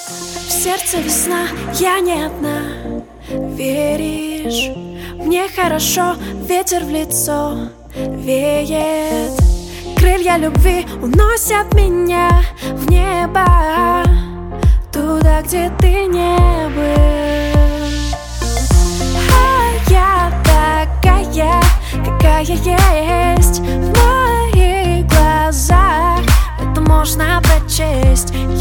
В сердце весна, я не одна. Веришь, мне хорошо, ветер в лицо веет. Крылья любви уносят меня в небо, туда, где ты не был. А я такая, какая есть в моих глазах. Это можно прочесть.